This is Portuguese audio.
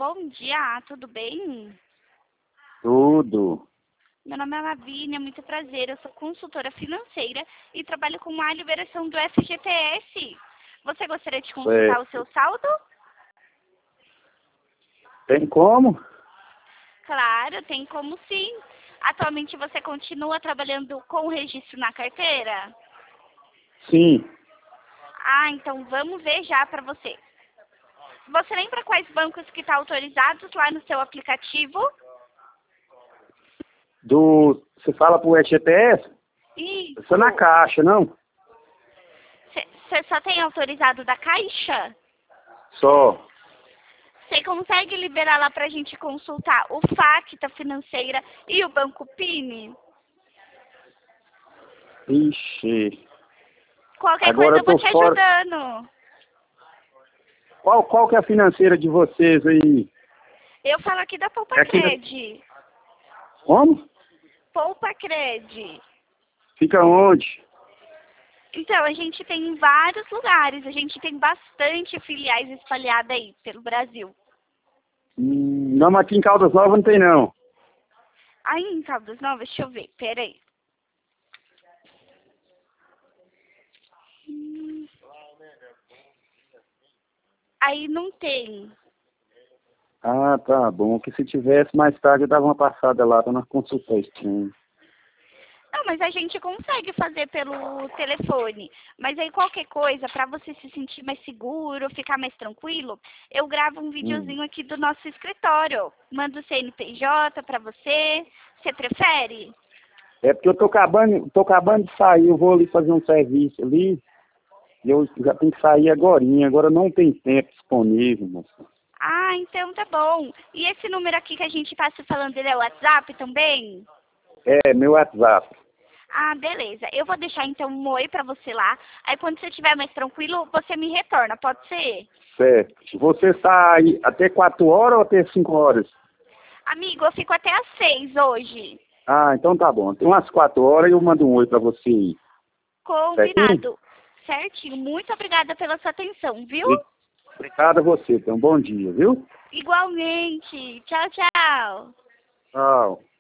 bom dia, tudo bem? Tudo. Meu nome é Lavínia, muito prazer. Eu sou consultora financeira e trabalho com a liberação do FGTS. Você gostaria de consultar o Certo. seu saldo? Tem como? Claro, tem como sim. Atualmente você continua trabalhando com o registro na carteira? Sim. Ah, então vamos ver já para você. Você lembra quais bancos que estão autorizados lá no seu aplicativo? Você fala pro FGTS? Isso. Isso é na Caixa, não? Você só tem autorizado da Caixa? Só. Você consegue liberar lá para a gente consultar o Facta Financeira e o Banco Pini? Ixi. Qualquer Agora coisa eu eu vou tô te fora. ajudando. Qual que é a financeira de vocês aí? Eu falo aqui da Poupa É aqui na... Cred. Como? Poupa Cred. Fica onde? Então, a gente tem em vários lugares. A gente tem bastante filiais espalhadas aí pelo Brasil. Não, mas aqui em Caldas Novas não tem, não. Aí em Caldas Novas, deixa eu ver. Peraí. Aí não tem. Ah, tá bom. Que se tivesse mais tarde eu dava uma passada lá pra nós consultar isso. Não, mas a gente consegue fazer pelo telefone. Mas aí qualquer coisa, para você se sentir mais seguro, ficar mais tranquilo, eu gravo um videozinho aqui do nosso escritório. Mando o CNPJ para você. Você prefere? É porque eu tô acabando de sair, eu vou ali fazer um serviço ali, e eu já tenho que sair agorinha, agora não tem tempo disponível, moça. Ah, então tá bom. E esse número aqui que a gente tá se falando, ele é o WhatsApp também? É, meu WhatsApp. Ah, beleza. Eu vou deixar então um oi pra você lá. Aí quando você estiver mais tranquilo, você me retorna, pode ser? Certo. Você sai até 4 horas ou até 5 horas? Amigo, eu fico até às 6 hoje. Ah, então tá bom. Tem umas 4 horas e eu mando um oi pra você aí. Certinho? Combinado. Certinho. Muito obrigada pela sua atenção, viu? Obrigado a você. Tenha um bom dia, viu? Igualmente. Tchau, tchau. Tchau.